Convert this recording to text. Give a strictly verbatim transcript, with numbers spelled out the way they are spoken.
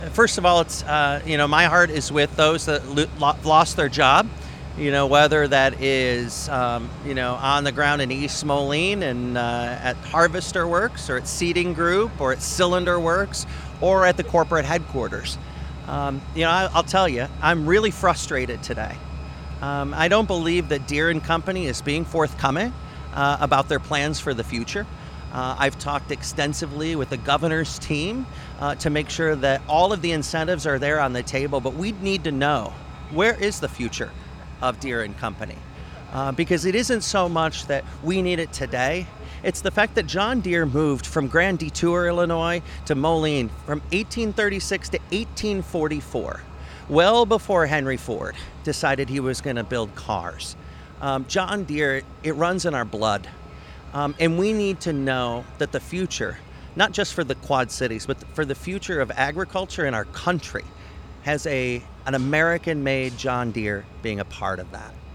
First of all, it's uh, you know my heart is with those that lo- lo- lost their job. You know whether that is um, you know on the ground in East Moline and uh, at Harvester Works or at Seating Group or at Cylinder Works or at the corporate headquarters. Um, you know I, I'll tell you, I'm really frustrated today. Um, I don't believe that Deere and Company is being forthcoming uh, about their plans for the future. Uh, I've talked extensively with the governor's team uh, to make sure that all of the incentives are there on the table, but we need to know, where is the future of Deere and Company? Uh, because it isn't so much that we need it today. It's the fact that John Deere moved from Grand Detour, Illinois to Moline from eighteen thirty-six to eighteen forty-four, well before Henry Ford decided he was going to build cars. Um, John Deere, it runs in our blood. Um, and we need to know that the future, not just for the Quad Cities, but for the future of agriculture in our country, has a an American-made John Deere being a part of that.